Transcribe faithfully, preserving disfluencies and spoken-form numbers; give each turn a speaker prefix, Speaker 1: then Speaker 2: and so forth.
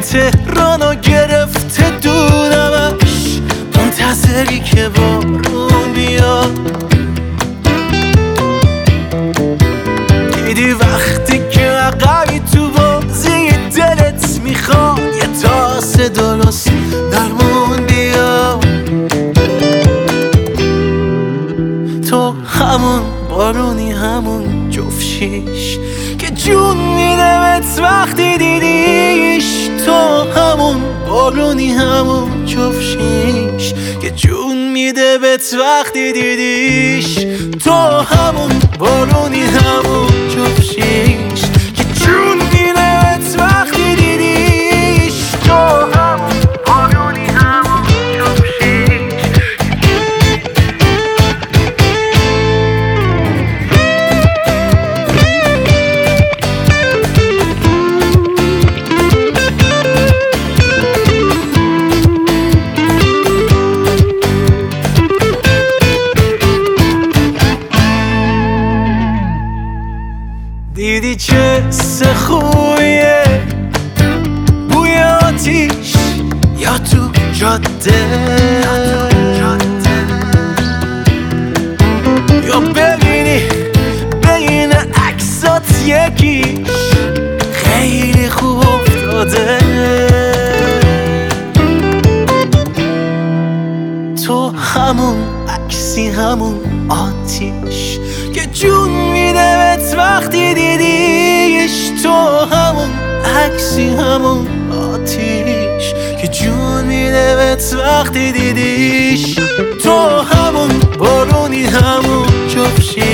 Speaker 1: تهرانو گرفته دونمش، منتظری که بارون بیاد. دیدی وقتی که عقبی تو بازی دلت میخواد یه تاسه درست درمون بیاد. تو همون بارونی، همون جفشیش که جون میده بهت وقتی دیدیش. تو همون بارونی، همون جفشیش که جون میده بهت وقتی دیدیش. تو همون بارونی، همون جفشیش که جون میده بهت وقتی دیدیش. تو همون بارونی، همون جفشیش. دیدی چه خوبیه بوی آتیش یا تو جاده، یا ببینی بین عکسات یکیش خیلی خوب افتاده. تو همون عکسی، همون آتیش که جون میده بهت وقتی دیدیش. تو همون عکسی، همون آتیش که جون میده بهت وقتی دیدیش. تو همون بارونی، همون جفشیش